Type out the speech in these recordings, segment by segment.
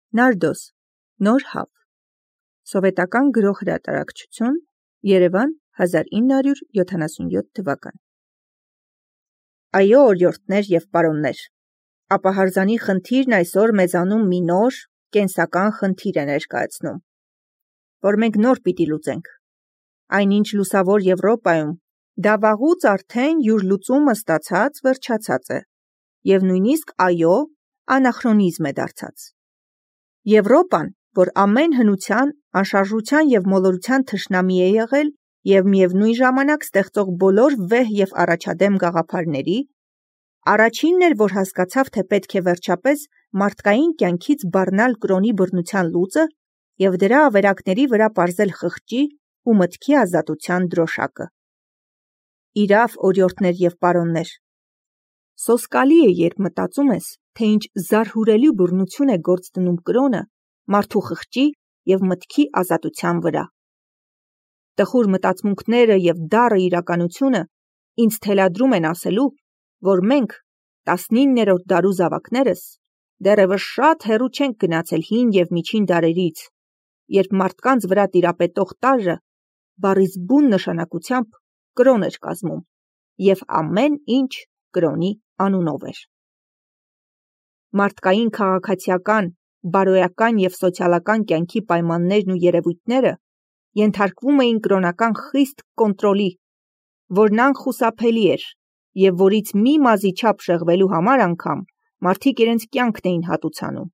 Նարդոս, նոր հավ, սովետական գրող հրատարակչություն, Երևան 1977 թվական։ Այո, օրիորդներ և պարոններ, ապահարզանի խնդիրն այսօր մեզանում մի նոր, կենսական խնդիր է ներկայացնում, որ մենք նոր պիտի լուծենք։ Այնինչ լուսավոր Եվրոպայում դա վաղուց արդեն յուր լուծումը ստացած վերջացած է, և նույնիսկ այո, անախրոնիզմ է դարձած։ Եվրոպան, որ ամեն հնության, անշարժության և մոլորության թշնամի է եղել և միևնույն ժամանակ ստեղծող բոլոր վեհ և առաջադեմ գաղափարների, առաջինն էր, որ հասկացավ, թե պետք է վերջապես մարդկային կյանքից բռնալ կրոնի բռնության լուծը և դրա ավերակների վրա պարզել խղճի ու մտքի ազատության դրոշակը։ Իրավ, օրիորդներ և պարոններ, սոսկալի է, երբ մտածում ես, թե ինչ զարհուրելի բռնություն է գործ դնում կրոնը մարդու խղճի և մտքի ազատության վրա։ Տխուր մտածմունքները և դառը իրականությունը ինձ թելադրում են ասելու, որ մենք, 19-րդ դարու զավակներս, դեռևս շատ հեռու չենք գնացել հին և միջին դարերից, երբ մարդկանց վրա տիրապետող տարրը բառից բուն նշանակությամբ կրոն էր կազմում, և ամեն ինչ կրոնի անունով էր։ Մարդկային քաղաքացիական, բարոյական և սոցիալական կյանքի պայմաններն ու երևույթները ենթարկվում էին կրոնական խիստ կոնտրոլի, որն անխուսափելի էր և որից մի մազի չափ շեղվելու համար անգամ մարդիկ իրենց կյանքն էին հատուցանում։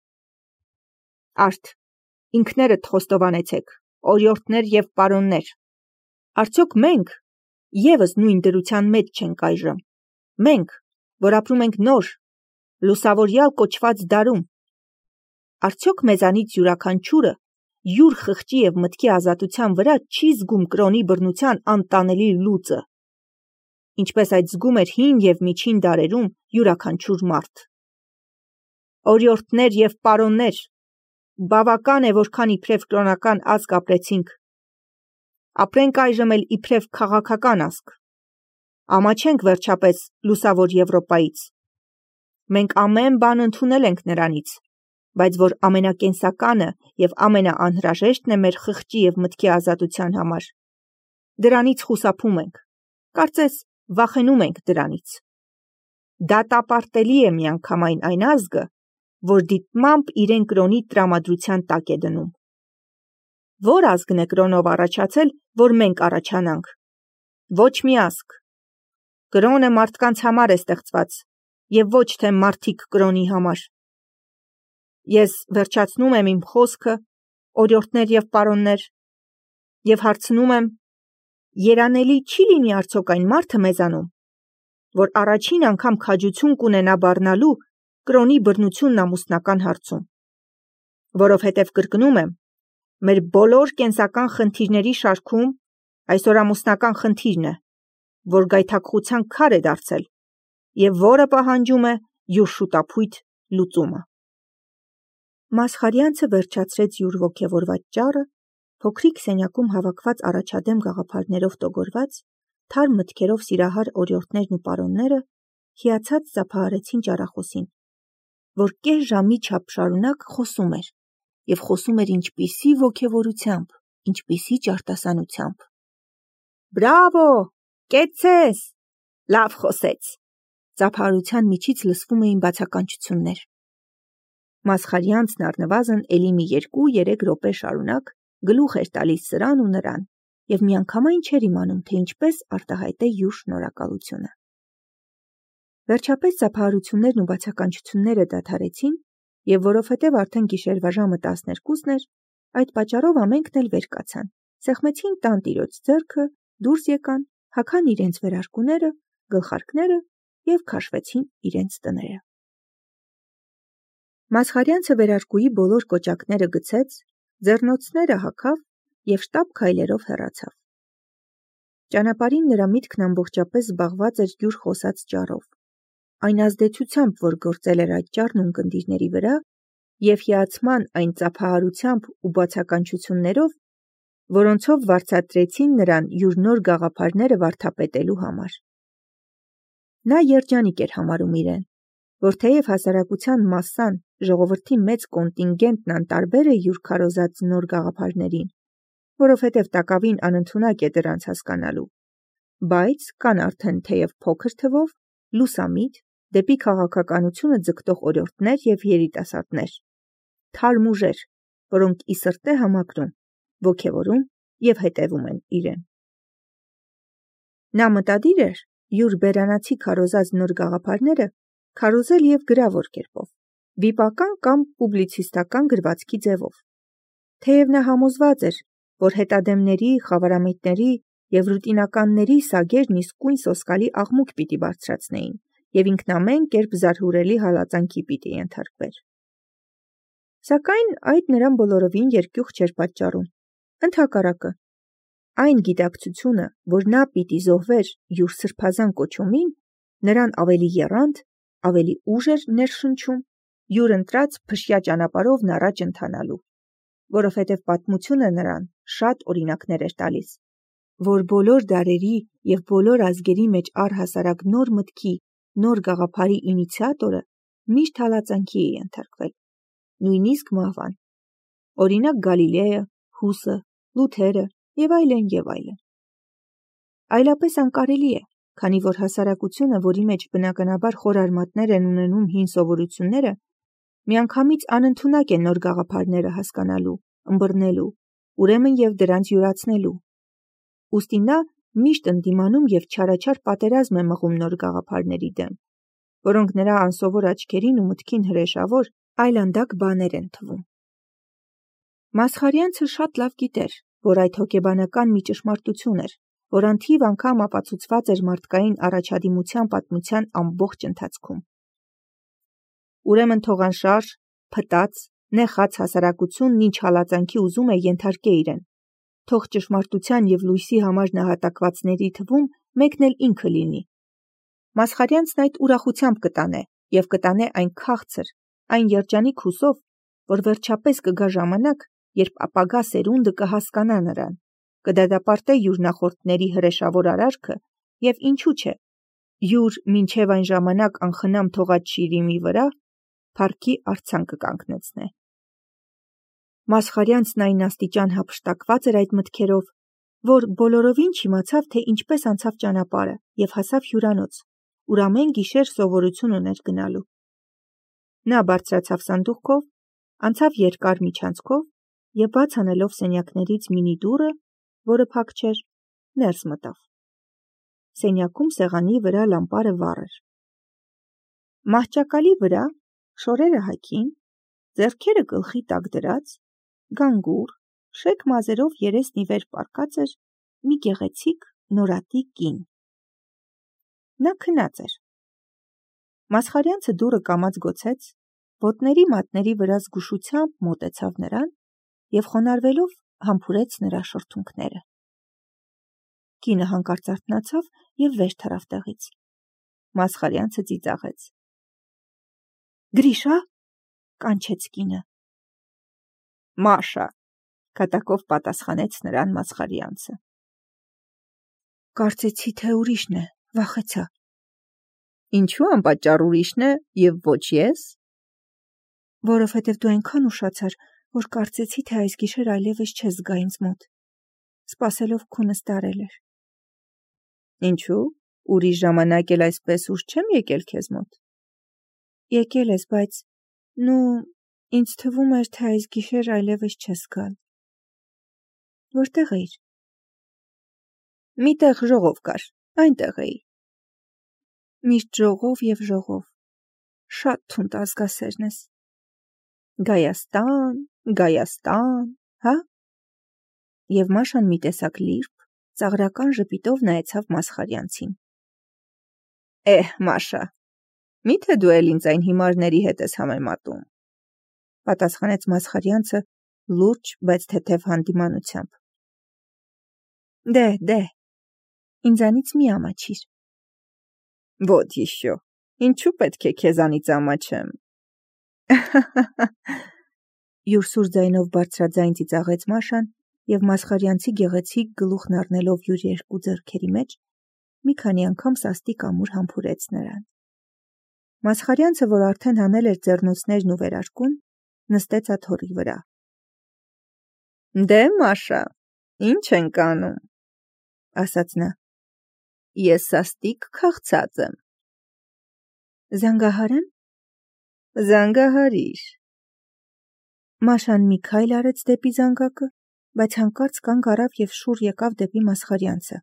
Արդ, ինքներդ խոստովանեցեք, օրիորդներ և պարոններ, արդյոք մենք ևս նույն դրության մեջ չենք այժմ, մենք, որ ապրում ենք նոր, լուսավորյալ կոչված դարում, արդյոք մեզանից յուրաքանչյուրը յուր խղճի և մտքի ազատության վրա չի զգում կրոնի բռնության անտանելի լուծը, ինչպես այդ զգում էր հին և միջին դարերում յուրաքանչյուր մարդ։ Օրիորդներ և պարոններ, բավական է, որքան իբրև կրոնական ազգ ապրեցինք, ապրենք այժմ էլ իբրև քաղաքական ազգ, ամաչենք վերջապես լուսավոր Եվրոպայից։ Մենք ամեն բան ընդունել ենք նրանից, բայց որ ամենակենսականը և ամենաանհրաժեշտն է մեր խղճի և մտքի ազատության համար, դրանից խուսափում ենք, կարծես վախենում ենք դրանից։ Դատապարտելի է միանգամայն այն ազգը, որ դիտմամբ իրեն կրոնի տրամադրության տակ է դնում։ Ո՞ր ազգն է կրոնով առաջացել, որ մենք առաջանանք։ Ոչ մի ազգ։ Կրոնը մարդկանց համար է ստեղծված և ոչ թե մարդիկ կրոնի համար։ Ես վերջացնում եմ իմ խոսքը, օրիորդներ և պարոններ, և հարցնում եմ, երանելի չի լինի արդյոք այն մարդը մեզանում, որ առաջին անգամ քաջություն կունենա բառնալու կրոնի բռնությունն ամուսնական հարցում, որովհետև կրկնում եմ, մեր բոլոր կենսական խնդիրների շարքում այսօր ամուսնական խնդիրն է, որ գայթակղության քար է դարձել և որը պահանջում է յուր շուտափույթ լուծումը։ Մասխարյանցը վերջացրեց յուր ոգևորված ճառը, փոքրիկ սենյակում հավաքված առաջադեմ գաղափարներով տոգորված, թարմ մտքերով սիրահար օրիորդներն ու պարոնները հիացած ծափահարեցին ճառախոսին, որ կես ժամի չափ շարունակ խոսում էր, և խոսում էր ինչպիսի ոգևորությամբ, ինչպիսի ճարտասանությամբ։ Բրավո, կեցցես, լավ խոսեց, ծափահարության միջից լսվում էին բացականչություններ։ Մասխարյանցն առնվազն էլի մի 2-3 րոպե շարունակ գլուխ էր տալիս սրան ու նրան և միանգամայն չէր իմանում, թե ինչպես արտահայտե յուր շնորհակալությունը։ Վերջապես ծափահարություններն ու բացականչությունները դադարեցին և որովհետև արդեն գիշերվա ժամը 12-ն էր, այդ պատճառով ամենքն էլ վեր կացան, սեղմեցին տանտիրոջ ձեռքը, դուրս եկան, հագան իրենց վերարկուները, գլխարկները և քաշվեցին իրենց տները։ Մասխարյանցը վերարկուի բոլոր կոճակները գցեց, ձեռնոցները հագավ և շտապ քայլերով հեռացավ։ Ճանապարհին նրա միտքն ամբողջապես զբաղված էր յուր խոսած ճառով, այն ազդեցությամբ, որ գործել էր այդ ճառն ունկնդիրների վրա և հիացման այն ծափահարությամբ ու բացականչություններով, որոնցով վարձատրեցին նրան յուր նոր գաղափարները վարդապետելու համար։ Նա երջանիկ էր համարում իրեն, որ թեև հասարակության մասսան ժողովրդի մեծ կոնտինգենտն անտարբեր է յուր քարոզած նոր գաղափարներին, որովհետև տակավին անընդունակ է դրանց հասկանալու, բայց կան արդեն թեև փոքր թվով լուսամիտ դեպի քաղաքականությունը ձգտող օրիորդներ և երիտասարդներ, թարմ ուժեր, որոնք ի սրտե համակրում, ոգևորում և հետևում են իրեն։ Նա մտադիր էր յուր բերանացի քարոզած նոր գաղափարները քարոզել և գրավոր կերպով, վիպական կամ պուբլիցիստական գրվածքի ձևով։ Թեև նա համոզված էր, որ հետադեմների, խավարամետների և ռուտինականների սագերն իսկույն սոսկալի աղմուկ պիտի բարձրացնեին և ինքնամեն կերպ զարհուրելի հալածանքի պիտի ենթարկվեր։ Սակայն այդ նրան բոլորովին երկյուղ չէր պատճառում, ընդհակառակը, այն գիտակցությունը, որ նա պիտի զոհվեր յուր սրբազան կոչումին, նրան ավելի եռանդ, ավելի ուժ էր ներշնչում յուր ընտրած փշյա ճանապարհովն առաջ ընթանալու, որովհետև պատմությունը նրան շատ օրինակներ էր տալիս, որ բոլոր դարերի և բոլոր ազգերի մեջ առհասարակ նոր մտքի, նոր գաղափարի ինիցիատորը միշտ հալածանքի է ենթարկվել, նույնիսկ մահվան, օրինակ Գալիլեյը, Հուսը, Լութերը և այլն և այլն։ Այլապես անկարելի է, քանի որ հասարակությունը, որի մեջ բնականաբար խոր արմատներ են ունենում հին սովորությունները, միանգամից անընդունակ է նոր գաղափարները հասկանալու, ըմբռնելու, ուրեմն և դրանց յուրացնելու։ Ուստի նա միշտ ընդդիմանում և չարաչար պատերազմ է մղում նոր գաղափարների դեմ, որոնք նրա անսովոր աչքերին ու մտքին հրեշավոր, այլանդակ բաներ են թվում։ Մասխարյանցը շատ լավ գիտեր, որ այդ հոգեբանական մի ճշմարտություն էր, որն թիվ անգամ ապացուցված էր մարդկային առաջադիմության պատմության ամբողջ ընթացքում։ Ուրեմն թող անշարժ, փտած, նեխած հասարակությունն ինչ հալածանքի ուզում է ենթարկե իրեն, թող ճշմարտության և լույսի համար նահատակվածների թվում մեկն էլ ինքը լինի։ Մասխարյանցն այդ ուրախությամբ կտանե և կտանե այն քաղցր, այն երջանիկ հուսով, որ վերջապես կգա ժամանակ, երբ ապագա սերունդը կհասկանա նրան, կդատապարտե յուր նախորդների հրեշավոր արարքը և ինչու չէ, յուր մինչև այն ժամանակ անխնամ թողած շիրիմի վրա փառքի արձան կկանգնեցնե։ Մասխարյանցն այն աստիճան հափշտակված էր այդ մտքերով, որ բոլորովին չիմացավ, թե ինչպես անցավ ճանապարհը և հասավ հյուրանոց, ուր ամեն գիշեր սովորություն ուներ գնալու։ Նա բարձրացավ սանդուղքով, անցավ երկար միջանցքով և բաց անելով սենյակներից մինի դուռը, որը փակ չէր, ներս մտավ։ Սենյակում սեղանի վրա լամպարը վառ էր։ Մահճակալի վրա, շորերը հագին, ձեռքերը գլխի տակ դրած, գանգուր, շեկ մազերով երեսն ի վեր պառկած էր մի գեղեցիկ նորատի կին։ Նա քնած էր։ Մասխարյանցը դուռը կամաց գոցեց, ոտների մատների վրա զգուշությամբ մոտեցավ նրան և խոնարհվելով համբուրեց նրա շրթունքները։ Կինը հանկարծ արթնացավ և վեր թռավ տեղից։ Մասխարյանցը ծիծաղեց։ «Գրիշա», կանչեց կինը։ «Մաշա», կատակով պատասխանեց նրան Մասխարյանցը։ Կարծեցի, թե ուրիշն է, վախեցա։ Ինչու անպատճառ ուրիշն է և ոչ ես։ Որովհետև դու այնքան ուշացար, որ կարծեցի, թե այս գիշեր այլևս չես զգա ինձ մոտ։ Սպասելով քունս տարել էր։ Ինչու, ուրիշ ժամանակ էլ այսպես ուշ չեմ եկել քեզ մոտ։ Եկել ես, բայց ինձ թվում էր, թե այս գիշեր այլևս չես գալ։ Որտե՞ղ էիր։ Մի տեղ ժողով կար, այնտեղ էի։ Միշտ ժողով և ժողով, շատ թունդ ազգասերն ես։ Գայաստան, Գայաստան, հա։ Եվ Մաշան մի տեսակ լիրբ, ծաղրական ժպիտով նայեցավ Մասխարյանցին։ Մաշա, միթե դու էլ ինձ այն հիմարների հետ ես համեմատում, պատասխանեց Մասխարյանցը լուրջ, բայց թեթև հանդիմանությամբ։ Դե, ինձանից մի ամաչիր։ Вот еще, ինչու պետք է քեզանից ամաչեմ։ Յուր սուր ձայնով բարձրաձայն ծիծաղեց Մաշան և Մասխարյանցի գեղեցիկ գլուխն առնելով յուր երկու ձեռքերի մեջ, մի քանի անգամ սաստիկ ամուր համբուրեց նրան։ Մասխարյանցը, որ արդեն հանել էր ձեռնոցներն ու վերարկուն, նստեց աթոռի վրա։ Դե Մաշա, ինչ ենք անում, ասաց նա։ Ես սաստիկ քաղցած եմ։ Զանգահարեմ։ Զանգահարիր։ Մաշան մի քայլ արեց դեպի զանգակը, բայց հանկարծ կանգ առավ և շուռ եկավ դեպի Մասխարյանցը։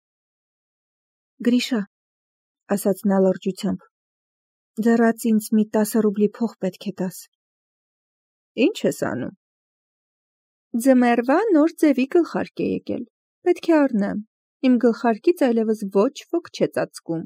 Գրիշա, ասաց նա լրջությամբ, ձեռաց ինձ մի 10 ռուբլի փող պետք է տաս։ Ինչ ես անում։ Ձմեռվա նոր ձևի գլխարկ է եկել, պետք է առնեմ, իմ գլխարկից այլևս ոչ ոք չէ ծածկում։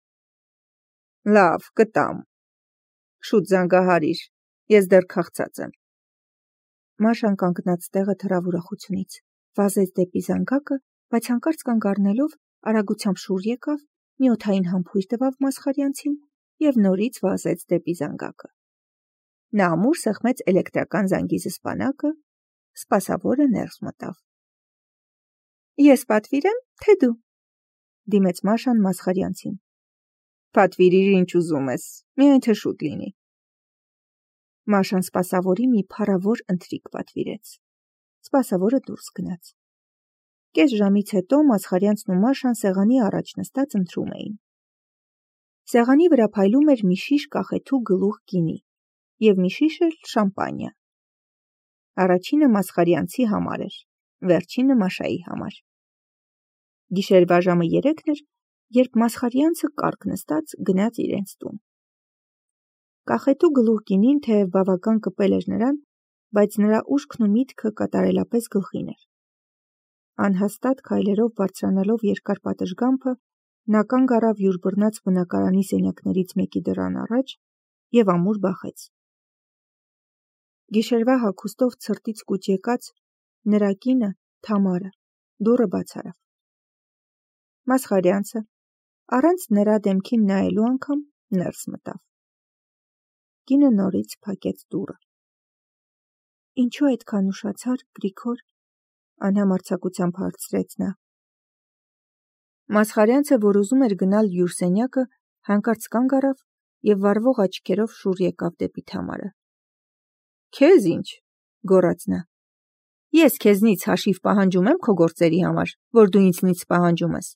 Լավ, կտամ։ Շուտ զանգահարիր, ես դեռ քաղցած եմ։ Մաշան կանգնած տեղը թռավ ուրախությունից, վազեց դեպի զանգակը, բայց հանկարծ կանգ առնելով արագությամբ շուռ եկավ, մի օդային համբույր տվավ Մասխարյանցին և նորից վազեց դեպի զանգակը։ Նա ամուր սեղմեց էլեկտրական զանգի զսպանակը, սպասավորը ներս մտավ։ Ես պատվիրեմ, թե դու, դիմեց Մաշան Մասխարյանցին։ Պատվիրիր ինչ ուզում ես, միայն թե շուտ լինի։ Մաշան սպասավորի մի փառավոր ընթրիք պատվիրեց։ Սպասավորը դուրս գնաց։ Կես ժամից հետո Մասխարյանցն ու Մաշան սեղանի առաջ նստած ընթրում էին։ Սեղանի վրա փայլում էր մի շիշ կախեթու գլուխ գինի և մի շիշ էլ շամպանիա։ Առաջինը Մասխարյանցի համար էր, վերջինը Մաշայի համար։ Գիշերվա ժամը 3-ն էր, երբ Մասխարյանցը կառք նստած գնաց իրենց տուն։ Կախեթու գլուխ գինին թեև բավական կպել էր նրան, բայց նրա ուշքն ու միտքը կատարելապես գլխին էր։ Անհաստատ քայլերով բարձրանալով երկար պատշգամբը, նա կանգ առավ յուր բռնած բնակարանի սենյակներից մեկի դռան առաջ և ամուր բախեց։ Գիշերվա հագուստով ցրտից կուչ եկած նրա կինը Թամարը դուռը բաց արավ։ Մասխարյանցը առանց նրա դեմքին նայելու անգամ ներս մտավ։ Կինը նորից փակեց դուռը։ Ինչու այդքան ուշացար, Գրիգոր, անհամարձակությամբ հարցրեց նա։ Մասխարյանցը, որ ուզում էր գնալ յուր սենյակը, հանկարծ կանգ առավ և վառվող աչքերով շուռ եկավ դեպի Թամարը։ Քեզ ինչ, գոռաց նա։ Ես քեզնից հաշիվ պահանջում եմ քո գործերի համար, որ դու ինձնից պահանջում ես։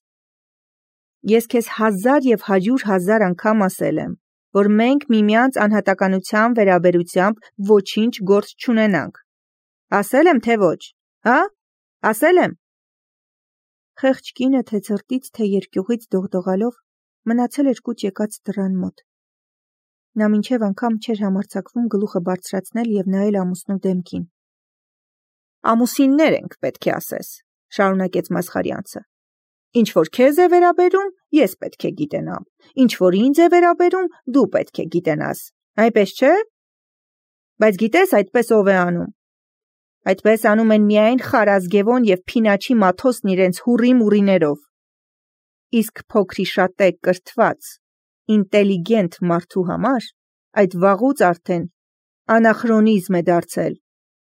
Ես քեզ 1000 և 100,000 անգամ ասել եմ, որ մենք միմյանց անհատականության վերաբերությամբ ոչինչ գործ չունենանք։ Ասել եմ, թե ոչ, հա՞, ասել եմ։ Խեղճ կինը թե ցրտից, թե երկյուղից դողդողալով մնացել էր կուչ եկած դռան մոտ։ Նա մինչև անգամ չէր համարձակվում գլուխը բարձրացնել և նայել ամուսնու դեմքին։ Ամուսիններ ենք, պետք է ասես, շարունակեց Մասխարյանցը։ Ինչ որ քեզ է վերաբերում, ես պետք է գիտենամ, ինչ որ ինձ է վերաբերում, դու պետք է գիտենաս, այնպես չէ։ Բայց գիտես այդպես ով է անում։ Այդպես անում են միայն Խարազգևոն և Փինաչի Մաթոսն իրենց հուռի-մուռիներով։ Իսկ փոքրիշատե կրթված, ինտելիգենտ մարդու համար այդ վաղուց արդեն անախրոնիզմ է դարձել։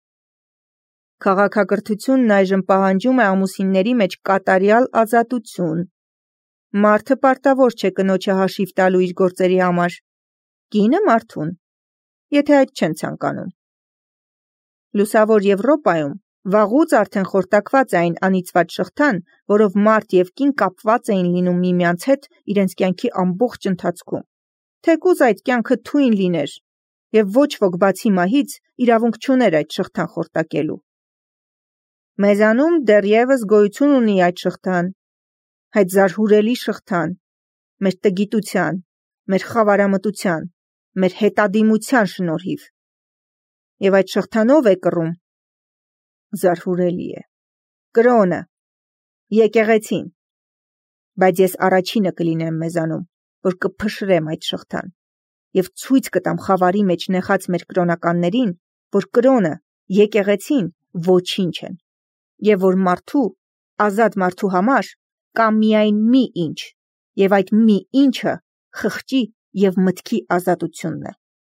Քաղաքակրթությունն այժմ պահանջում է ամուսինների մեջ կատարյալ ազատություն։ Մարդը պարտավոր չէ կնոջը հաշիվ տալու իր գործերի համար, կինը մարդուն, եթե այդ չեն ցանկանում։ Լուսավոր Եվրոպայում վաղուց արդեն խորտակված է այն անիծված շղթան, որով մարդ և կին կապված էին լինում միմյանց հետ իրենց կյանքի ամբողջ ընթացքում, թեկուզ այդ կյանքը թույն լիներ, և ոչ ոք բացի մահից իրավունք չուներ այդ շղթան խորտակելու։ Մեզանում դեռևս գոյություն ունի այդ շղթան, այդ զարհուրելի շղթան, մեր տգիտության, մեր խավարամտության, մեր հետադիմության շնորհիվ։ Եվ այդ շղթան ով է կռում։ Զարհուրելի է։ Կրոնը, եկեղեցին։ Բայց ես առաջինը կլինեմ մեզանում, որ կփշրեմ այդ շղթան և ցույց կտամ խավարի մեջ նեխած մեր կրոնականներին, որ կրոնը, եկեղեցին ոչինչ են, և որ մարդու, ազատ մարդու համար կա միայն մի ինչ, և այդ մի ինչը խղճի և մտքի ազատությունն է։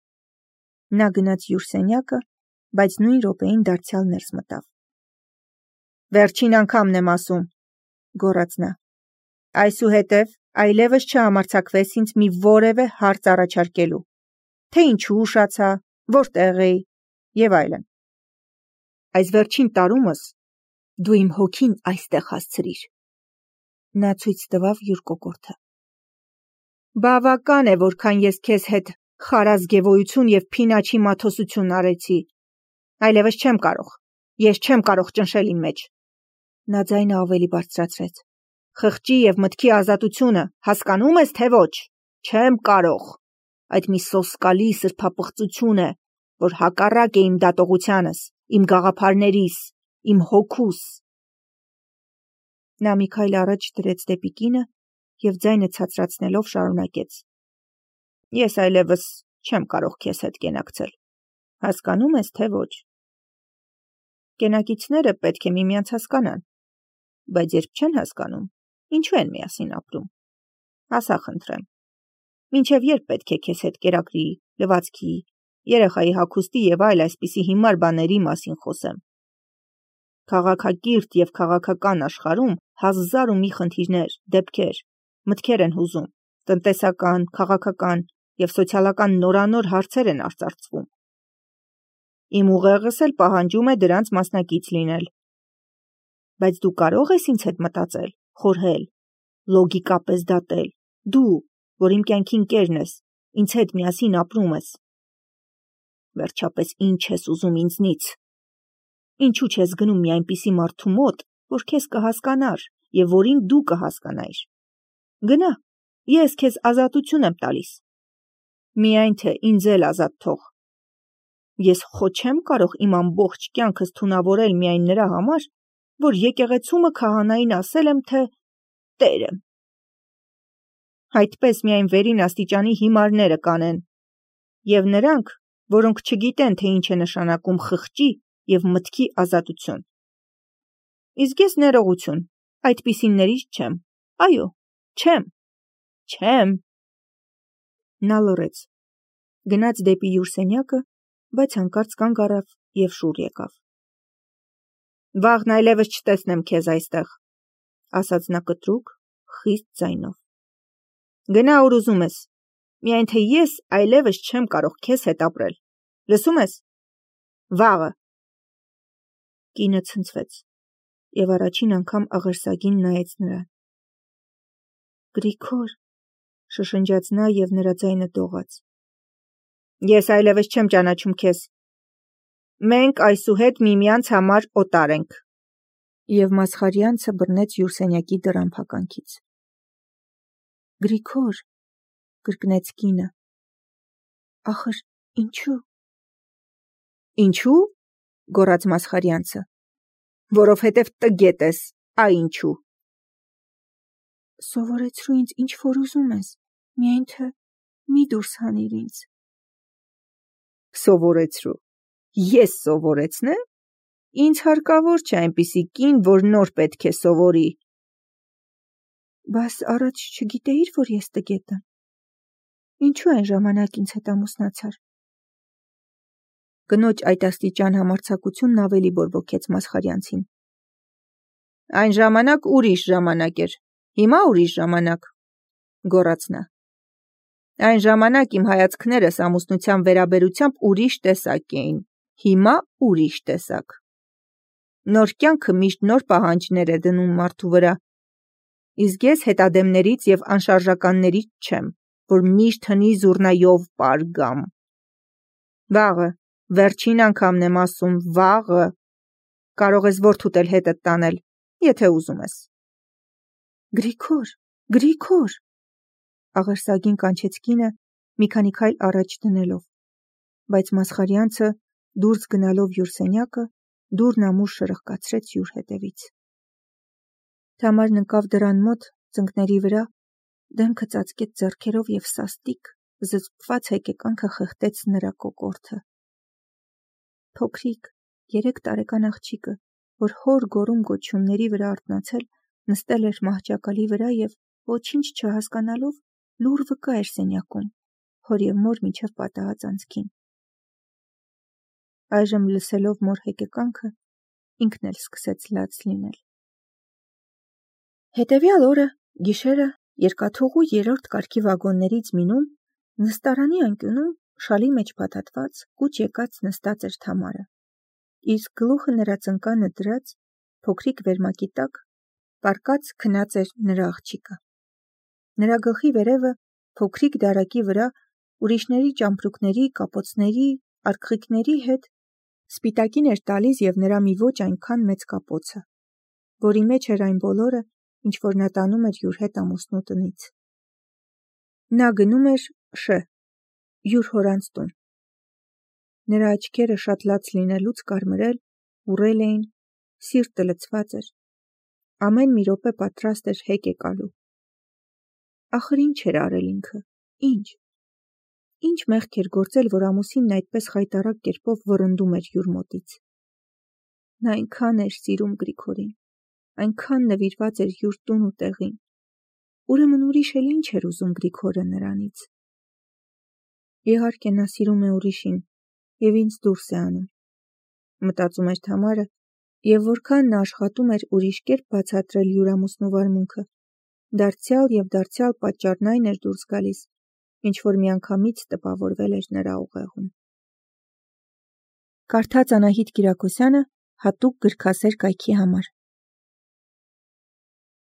Նա գնաց յուր սենյակը, բայց նույն րոպեին դարձյալ ներս մտավ։ Վերջին անգամն եմ ասում, գոռաց նա։ Այսուհետև այլևս չհամարձակվես ինձ մի որևէ հարց առաջարկելու, թե ինչու ուշացա, որտեղ էի եւ այլն։ Այս վերջին տարումս դու իմ հոգին այստեղ հասցրիր։ Նա ցույց տվավ յուր կոկորդը։ Բավական է, որքան ես քեզ հետ խարազգեվոյություն եւ փինաչի մաթոսություն արեցի։ Այլևս չեմ կարող։ Ես չեմ կարող ճնշել իմ մեջ։ Նա ձայնը ավելի բարձրացրեց։ Խղճի եւ մտքի ազատությունը, հասկանում ես թե ոչ։ Չեմ կարող։ Այդ մի սոսկալի սրբապղծություն է, որ հակառակ է իմ դատողությանս, իմ գաղափարներիս, իմ հոգուս։ Նա մի քայլ առաջ դրեց դեպի կինը եւ ձայնը ցածրացնելով շարունակեց. Ես այլևս չեմ կարող քեզ հետ կենակցել։ Հասկանում ես թե ոչ։ Կենակիցները պետք է միմյանց հասկանան, բայց երբ չեն հասկանում, ինչու են միասին ապրում։ Ասա խնդրեմ։ Մինչև երբ պետք է քեզ հետ կերակրի, լվացքի, երեխայի հագուստի եւ այլ այսպիսի հիմար բաների մասին խոսեմ։ Քաղաքակիրթ եւ քաղաքական աշխարհում հազար ու մի խնդիրներ, դեպքեր, մտքեր են հուզում, տնտեսական, քաղաքական եւ սոցիալական նորանոր հարցեր են արծարծվում։ Իմ ուղեղս էլ պահանջում է դրանց մասնակից լինել։ Բայց դու կարող ես ինձ հետ մտածել, խորհել, լոգիկապես դատել, դու, որ իմ կյանքի ընկերն ես, ինձ հետ միասին ապրում ես։ Վերջապես ինչ ես ուզում ինձնից։ Ինչու չես գնում մի այնպիսի մարդու մոտ, որ քեզ կհասկանար եւ որին դու կհասկանայիր։ Գնա, ես քեզ ազատություն եմ տալիս։ Միայն թե ինձ էլ ազատ թող։ Ես խո չեմ կարող իմ ամբողջ կյանքս թունավորել միայն նրա համար, որ եկեղեցումը քահանային ասել եմ, թե Տեր եմ։ Այդպես միայն վերին աստիճանի հիմարները կանեն, եւ նրանք, որոնք չգիտեն, թե ինչ է նշանակում խղճի եւ մտքի ազատություն։ Իսկ ես ներողություն, այդպիսիններից չեմ։ Այո, չեմ։ Չեմ։ Նա լռեց, գնաց դեպի յուր սենյակը, բայց հանկարծ կանգ առավ եւ շուռ եկավ։ Վաղն այլևս չտեսնեմ քեզ այստեղ, ասաց նա կտրուկ, խիստ ձայնով։ Գնա ուր ուզում ես, միայն թե ես այլևս չեմ կարող քեզ հետ ապրել։ Լսում ես։ Վաղը։ Կինը ցնցվեց եւ առաջին անգամ աղերսագին նայեց նրան։ Գրիգոր, շշնջաց նա եւ նրա ձայնը դողաց։ Ես այլևս չեմ ճանաչում քեզ։ Մենք այսուհետ միմյանց համար օտար ենք։ Եվ Մասխարյանցը բռնեց յուր սենյակի դռան փականքից։ Գրիգոր, կրկնեց կինը։ Ախր ինչու։ Ինչու։ Գոռաց Մասխարյանցը։ Որովհետև տգետ ես, այ ինչու։ Սովորեցրու ինձ ինչ որ ուզում ես, միայն թե մի դուրս հանիր ինձ։ Սովորեցրու։ Ես սովորեցնեմ։ Ինձ հարկավոր չէ այնպիսի կին, որ նոր պետք է սովորի։ Բայց առաջ չգիտեիր, որ ես տգետ եմ։ Ինչու այն ժամանակ ինձ հետ ամուսնացար։ Կնոջ այդ աստիճան համարձակությունն ավելի բորբոքեց Մասխարյանցին։ Այն ժամանակ ուրիշ ժամանակ էր, հիմա ուրիշ ժամանակ, գոռաց նա։ Այն ժամանակ իմ հայացքներս ամուսնության վերաբերությամբ ուրիշ տեսակ էին, հիմա ուրիշ տեսակ։ Նոր կյանքը միշտ նոր պահանջներ է դնում մարդու վրա, իսկ ես հետադեմներից եւ անշարժականներից չեմ, որ միշտ հնի զուռնայով պարգամ։ Վաղը, վերջին անգամն եմ ասում, վաղը, կարող ես որդուդ էլ հետդ տանել, եթե ուզում ես։ Գրիգոր, Գրիգոր, աղերսագին կանչեց կինը, մի քանի քայլ առաջ դնելով, բայց Մասխարյանցը դուրս գնալով յուր սենյակը, դուռն ամուր շրխկացրեց յուր հետևից։ Թամարն ընկավ դռան մոտ, ծնկների վրա, դեմքը ծածկեց ձեռքերով եւ սաստիկ, զզպված հեկեկանքը խեղդեց նրա կոկորդը։ Փոքրիկ, 3 տարեկան աղջիկը, որ հոր գոռում գոչյունների վրա արթնացել, նստել էր մահճակալի վրա եւ ոչինչ չհասկանալով լուռ վկա էր սենյակում, հոր եւ մոր միջև պատահած անցքին։ Այժմ լսելով մոր հեկեկանքը, ինքն էլ սկսեց լաց լինել։ Հետևյալ օրը, գիշերը, Երկաթուղու 3-րդ կարգի վագոններից մինում, նստարանի անկյունում, շալի մեջ փաթաթված, կուչ եկած նստած էր Թամարը, իսկ գլուխը նրա ծնկանը դրած, փոքրիկ վերմակի տակ, պառկած քնած էր նրա աղջիկը։ Նրա գլխի վերևը, փոքրիկ դարակի վրա, ուրիշների ճամպրուկների, կապոցների, արկղիկների հետ սպիտակին էր տալիս և նրա մի ոչ այնքան մեծ կապոցը, որի մեջ էր այն բոլորը, ինչ որ նա տանում էր յուր հետ ամուսնու տնից։ Նա գնում էր Շ. յուր հորանց տուն։ Նրա աչքերը շատ լաց լինելուց կարմրել, ուռել էին, սիրտը լցված էր։ Ամեն մի րոպե պատրաստ էր հեկ եկալու։ Ախր ինչ էր արել ինքը, ինչ մեղք էր գործել, որ ամուսինն այդպես խայտառակ կերպով վռնդում էր յուր մոտից։ Նա այնքան էր սիրում Գրիգորին, այնքան նվիրված էր յուր տուն ու տեղին։ Ուրեմն ուրիշ էլ ինչ էր ուզում Գրիգորը նրանից։ Իհարկե նա սիրում է ուրիշին և ինձ դուրս է անում, մտածում էր Թամարը, և որքան նա աշխատում էր ուրիշ կերպ բացատրել յուր ամուսնու վարմունքը, դարձյալ և դարձյալ պատճառն այն էր դուրս գալիս, ինչ որ միանգամից տպավորվել էր նրա ուղեղում։ Կարդաց Անահիտ Կիրակոսյանը հատուկ գրքասեր կայքի համար։